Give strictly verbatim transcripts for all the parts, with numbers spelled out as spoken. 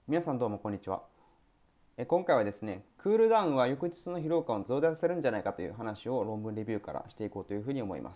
皆さんどうもこんにちは。え今回はですね、クールダウンは翌日の疲労感を増大させるんじゃないかという話を論文レビューからしていこうというふうに思います。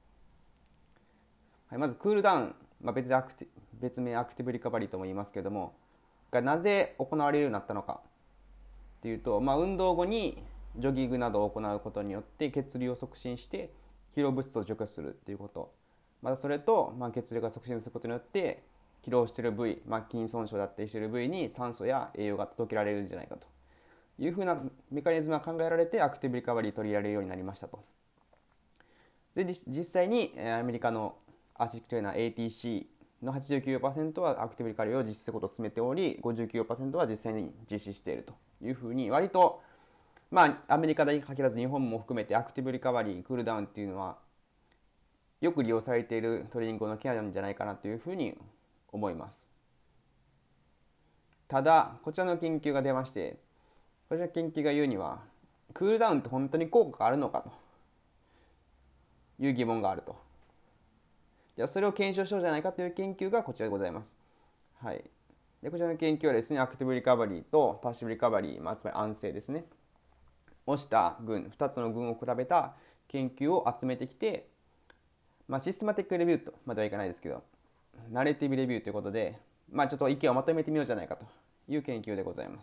はい、まずクールダウン、まあ、別でアクティ別名アクティブリカバリーとも言いますけれども、がなぜ行われるようになったのかというと、まあ、運動後にジョギングなどを行うことによって血流を促進して疲労物質を除去するということ、またそれと、まあ、血流が促進することによって疲労している部位、まあ、筋損傷だったりしている部位に酸素や栄養が届けられるんじゃないかというふうなメカニズムが考えられて、アクティブリカバリー取り入れられるようになりましたと。で実際にアメリカのアシックトレーナー エーティーシー の はちじゅうきゅうパーセント はアクティブリカバリーを実施することを進めており、 ごじゅうきゅうパーセント は実際に実施しているというふうに、割とまあアメリカだけに限らず日本も含めてアクティブリカバリークールダウンっていうのはよく利用されているトレーニングのケアなんじゃないかなというふうに思います。ただこちらの研究が出まして、こちらの研究が言うには、クールダウンって本当に効果があるのかという疑問があると。じゃあそれを検証しようじゃないかという研究がこちらでございます。はい。でこちらの研究はですね、アクティブリカバリーとパッシブリカバリー、まあ、つまり安静ですね、をした群、ふたつの群を比べた研究を集めてきて、まあ、システマティックレビューとまではいかないですけど、ナレティブレビューということで、まあ、ちょっと意見をまとめてみようじゃないかという研究でございます。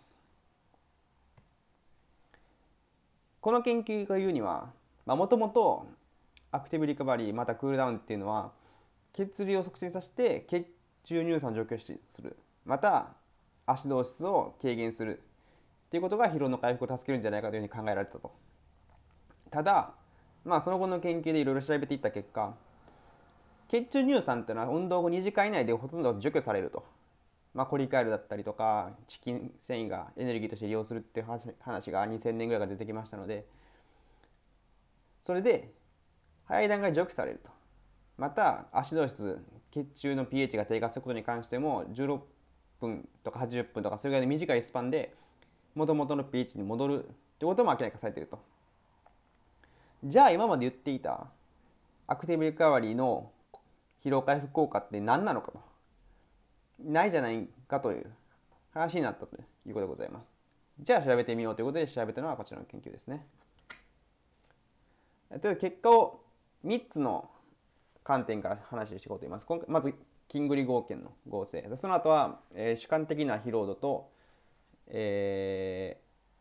この研究が言うには、もともとアクティブリカバリーまたクールダウンっていうのは血流を促進させて血中乳酸を除去する、またアシドーシスを軽減するっていうことが疲労の回復を助けるんじゃないかというふうに考えられたと。ただ、まあ、その後の研究でいろいろ調べていった結果、血中乳酸っていうのは運動後にじかん以内でほとんど除去されると。まあ、コリカエルだったりとかチキン繊維がエネルギーとして利用するっていう話がにせんねんぐらいから出てきましたので、それで早い段階で除去されると。またアシドーシス、血中の pH が低下することに関してもじゅうろっぷんとかはちじゅっぷんとかそれぐらいの短いスパンで元々の pH に戻るってことも明らかにされていると。じゃあ今まで言っていたアクティブリカバリーの疲労回復効果って何なのかと、ないじゃないかという話になったということでございます。じゃあ調べてみようということで調べたのはこちらの研究ですね。という結果をみっつの観点から話していこうと思います。まずキングリ合憲の合成、その後は、えー、主観的な疲労度と、え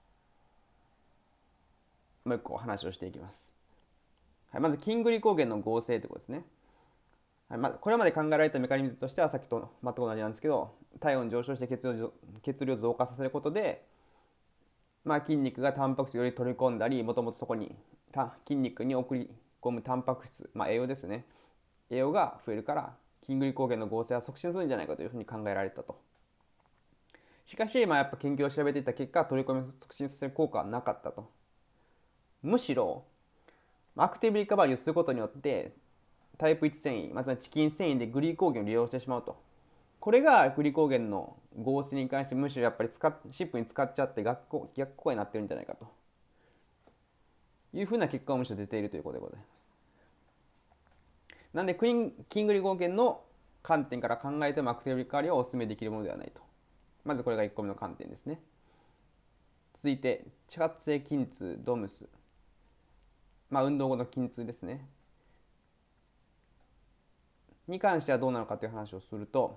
ー、もう一個話をしていきます。はい、まずキングリ合憲の合成ということですね。はい、まあ、これまで考えられたメカニズムとしてはさっきと全く同じなんですけど、体温上昇して血流血流を増加させることで、まあ、筋肉がタンパク質をより取り込んだり、もともとそこに筋肉に送り込むタンパク質、まあ、栄養ですね、栄養が増えるから筋グリコーゲンの合成は促進するんじゃないかというふうに考えられたと。しかし、まあ、やっぱ研究を調べていった結果、取り込みを促進させる効果はなかったと。むしろアクティブリカバリーをすることによってタイプいち繊維、まあ、つまりチキン繊維でグリコーゲンを利用してしまうと。これがグリコーゲンの合成に関してむしろやっぱり使っシップに使っちゃって逆効逆効果になってるんじゃないかというふうな結果をむしろ出ているということでございます。なんでクリンキングリ合憲の観点から考えてもアクティブリカバリーはお勧めできるものではないと。まずこれがいっこめの観点ですね。続いて地発性筋痛ドムス、まあ、運動後の筋痛ですねに関してはどうなのかという話をすると、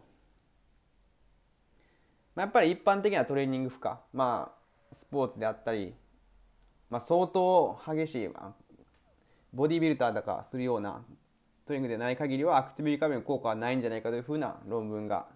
まあ、やっぱり一般的なトレーニング負荷、まあ、スポーツであったり、まあ、相当激しい、まあ、ボディビルダーだかするようなトレーニングでない限りはアクティブリカバリーの効果はないんじゃないかというふうな論文が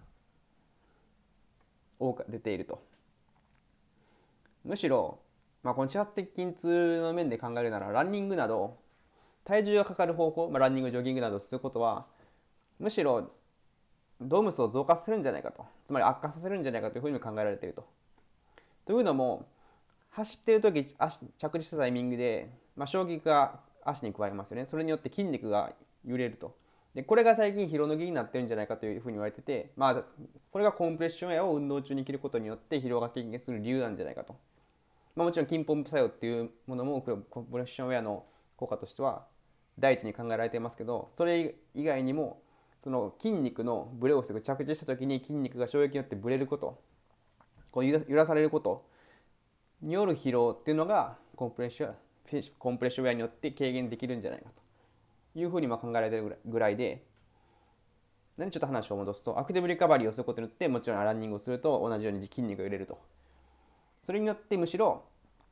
多く出ていると。むしろ、まあ、この地発的筋痛の面で考えるなら、ランニングなど体重がかかる方法、まあ、ランニングジョギングなどすることはむしろドームスを増加させるんじゃないかと、つまり悪化させるんじゃないかというふうに考えられていると。というのも、走っている時足着地したタイミングで、まあ、衝撃が足に加えますよね。それによって筋肉が揺れると。でこれが最近疲労の原因になってるんじゃないかというふうに言われてて、まあ、これがコンプレッションエアを運動中に着ることによって疲労が軽減する理由なんじゃないかと。まあ、もちろん筋ポンプ作用っていうものもコンプレッションウェアの効果としては第一に考えられていますけど、それ以外にもその筋肉のブレを防ぐ、着地した時に筋肉が衝撃によってブレること、 こう揺ら揺らされることによる疲労っていうのがコンプレッションコンプレッションウェアによって軽減できるんじゃないかというふうにまあ考えられているぐらいで、何ちょっと話を戻すと、アクティブリカバリーをすることによって、もちろんランニングをすると同じように筋肉が揺れると。それによってむしろ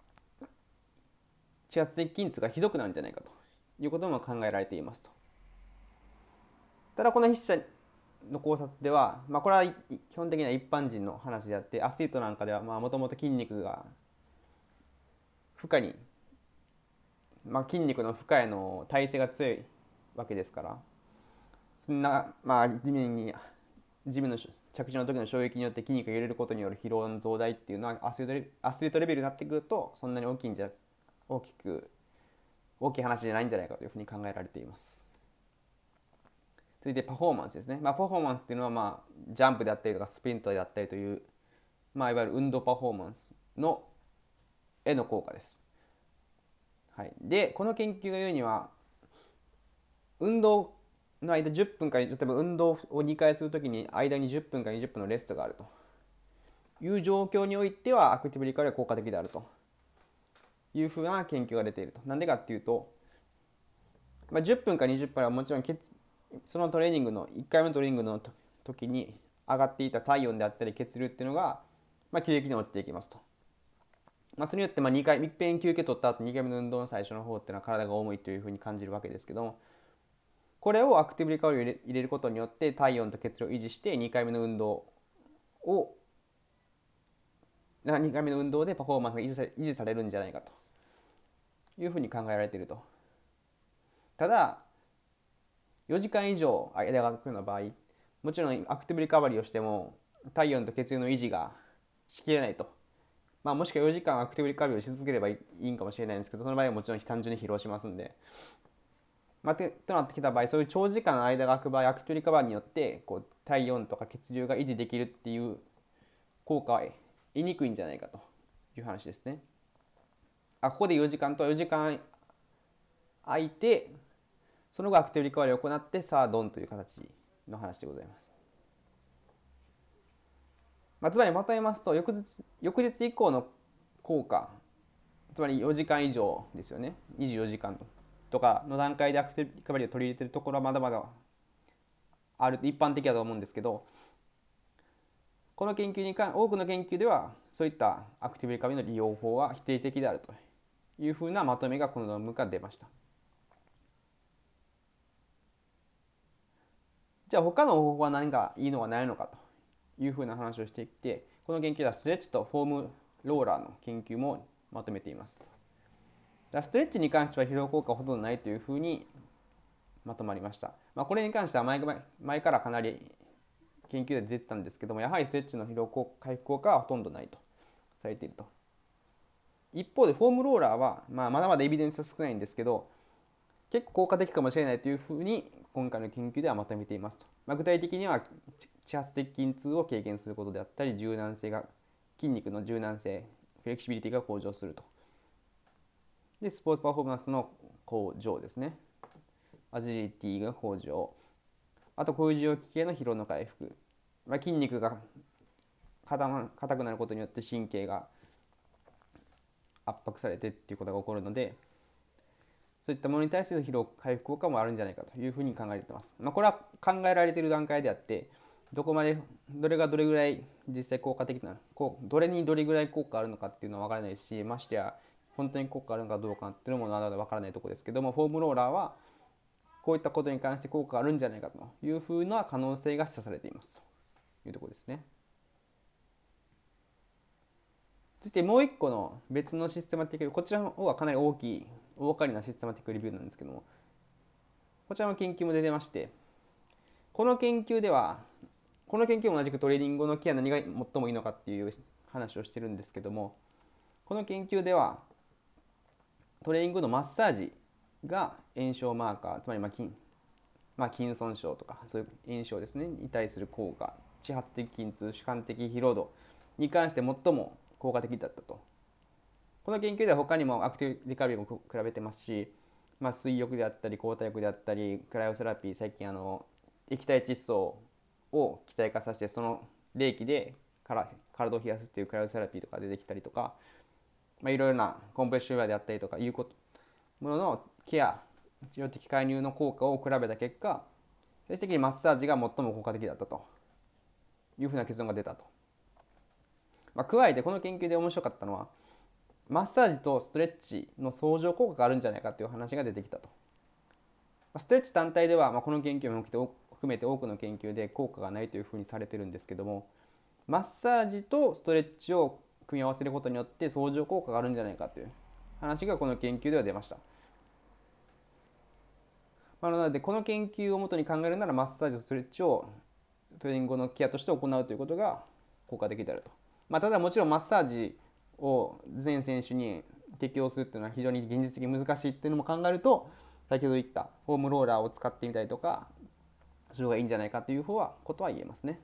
地圧的筋痛がひどくなるんじゃないかということも考えられていますと。ただこの筆者の考察では、まあ、これは基本的には一般人の話であって、アスリートなんかではもともと筋肉が負荷に、まあ、筋肉の負荷への耐性が強いわけですから、そんな、まあ、地面に地面の着地の時の衝撃によって筋肉が揺れることによる疲労の増大っていうのはアスリートアスリートレベルになってくるとそんなに大きいんじゃ大きく大きい話じゃないんじゃないかというふうに考えられています。続いてパフォーマンスですね。まあ、パフォーマンスっていうのは、まあ、ジャンプであったりとかスプリントであったりという、まあ、いわゆる運動パフォーマンスのへの効果です。はい、でこの研究が言うには、運動の間じゅっぷんか、例えば運動をにかいするときに間にじゅっぷんかにじゅっぷんのレストがあるという状況においてはアクティブリカバリーは効果的であるというふうな研究が出ていると。なんでかっていうと、まあ、じゅっぷんかにじゅっぷんはもちろんそのトレーニングのいっかいめのトレーニングの時に上がっていた体温であったり血流っていうのが、まあ、急激に落ちていきますと。まあ、それによってまあにかいいっぺん休憩取った後にかいめの運動の最初の方っていうのは体が重いというふうに感じるわけですけども、これをアクティブリカバリーを入れることによって体温と血流を維持してにかいめの運動をにかいめの運動でパフォーマンスが維持されるんじゃないかというふうに考えられていると。ただよじかん以上間が空くような場合、もちろんアクティブリカバリーをしても体温と血流の維持がしきれないと、まあ、もしくはよじかんアクティブリカバリーをし続ければいいんかもしれないんですけど、その場合はもちろん単純に疲労しますんで、まあ、となってきた場合、そういう長時間間が空く場合、アクティブリカバリーによってこう体温とか血流が維持できるっていう効果は得にくいんじゃないかという話ですね。あここでよじかんとよじかん空いて、その後アクティブリカバリーを行ってさあドンという形の話でございます。まあ、つまりまとめますと、翌日翌日以降の効果、つまりよじかん以上ですよね、にじゅうよじかんとかの段階でアクティブリカバリーを取り入れているところはまだまだある一般的だと思うんですけど、この研究に関多くの研究ではそういったアクティブリカバリーの利用法は否定的であるというふうなまとめがこの論文から出ました。じゃあ他の方法は何がいいのかないのかというふうな話をしていって、この研究ではストレッチとフォームローラーの研究もまとめています。ストレッチに関しては疲労効果はほとんどないというふうにまとまりました。まあ、これに関しては 前, 前からかなり研究で出てたんですけども、やはりストレッチの疲労回復効果はほとんどないとされていると。一方でフォームローラーは、まあ、まだまだエビデンスは少ないんですけど、結構効果的かもしれないというふうに今回の研究ではまとめていますと。まあ、具体的には地圧的筋痛を軽減することであったり、柔軟性が筋肉の柔軟性フレキシビリティが向上すると。でスポーツパフォーマンスの向上ですね、アジリティが向上、あと後受容器系の疲労の回復、まあ、筋肉が硬くなることによって神経が圧迫されてっていうことが起こるので、そういったものに対する疲労回復効果もあるんじゃないかというふうに考えています。まあ、これは考えられている段階であって、どこまでどれがどれぐらい実際効果的なこうどれにどれぐらい効果あるのかっていうのは分からないし、ましてや本当に効果あるのかどうかっていうのもまだ分からないところですけども、フォームローラーはこういったことに関して効果があるんじゃないかというふうな可能性が示唆されていますというところですね。そしてもう一個の別のシステマティック、こちらの方はかなり大きい大掛かりなシステマティックレビューなんですけども、こちらの研究も出てまして、この研究ではこの研究も同じくトレーニング後のケア何が最もいいのかっていう話をしてるんですけども、この研究ではトレーニング後のマッサージが炎症マーカー、つまりまあ筋、まあ、筋損傷とかそういう炎症ですねに対する効果、地発的筋痛、主観的疲労度に関して最も効果的だったと。この研究では他にもアクティブリカバリーも比べてますし、まあ、水浴であったり抗体浴であったりクライオセラピー、最近あの液体窒素を気体化させてその冷気でから体を冷やすっていうクライオセラピーとか出てきたりとか、まあ、いろいろなコンプレッションウェアであったりとかいうこともののケア、治療的介入の効果を比べた結果、最終的にマッサージが最も効果的だったというふうな結論が出たと。まあ、加えてこの研究で面白かったのは、マッサージとストレッチの相乗効果があるんじゃないかという話が出てきたと。ストレッチ単体では、まあ、この研究も含めて多くの研究で効果がないというふうにされてるんですけども、マッサージとストレッチを組み合わせることによって相乗効果があるんじゃないかという話がこの研究では出ました。まあ、なのでこの研究をもとに考えるなら、マッサージとストレッチをトレーニング後のケアとして行うということが効果的であると。まあ、ただもちろんマッサージを全選手に適用するっていうのは非常に現実的に難しいっていうのも考えると、先ほど言ったフォームローラーを使ってみたりとかする方がいいんじゃないかという方はことは言えますね。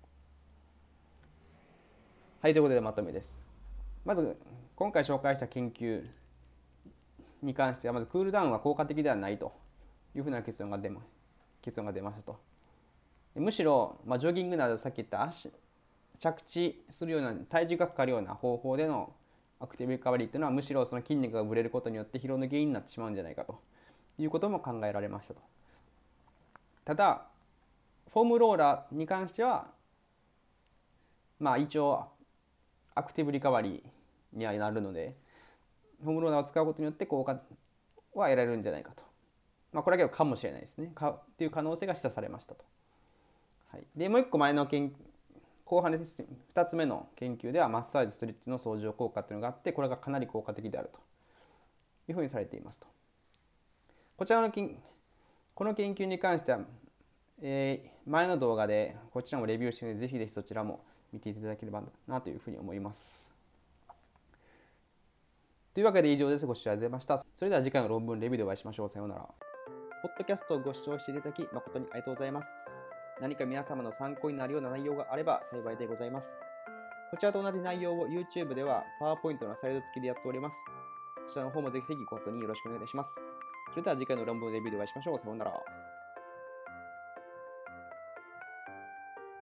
はい、ということでまとめです。まず今回紹介した研究に関しては、まずクールダウンは効果的ではないというふうな結論が出ま結論が出ましたと。むしろ、まあ、ジョギングなどさっき言った足着地するような体重がかかるような方法でのアクティブリカバリーというのは、むしろその筋肉がぶれることによって疲労の原因になってしまうんじゃないかということも考えられましたと。ただフォームローラーに関しては、まあ一応アクティブリカバリーにはなるので、フォームローラーを使うことによって効果は得られるんじゃないかと。まあこれだけかもしれないですね。かっていう可能性が示唆されましたと。はい、でもう一個前の研後半でふたつめの研究では、マッサージストレッチの相乗効果というのがあって、これがかなり効果的であるというふうにされていますと。こちらのこの研究に関しては、えー、前の動画でこちらもレビューしているので、ぜひぜひそちらも見ていただければなというふうに思います。というわけで以上です。ご視聴ありがとうございました。それでは次回の論文レビューでお会いしましょう。さようなら。ポッドキャストをご視聴していただき誠にありがとうございます。何か皆様の参考になるような内容があれば幸いでございます。こちらと同じ内容を YouTube では PowerPoint のスライド付きでやっております。こちらの方もぜひぜひご確認よろしくお願いします。それでは次回の論文レビューでお会いしましょう。さようなら。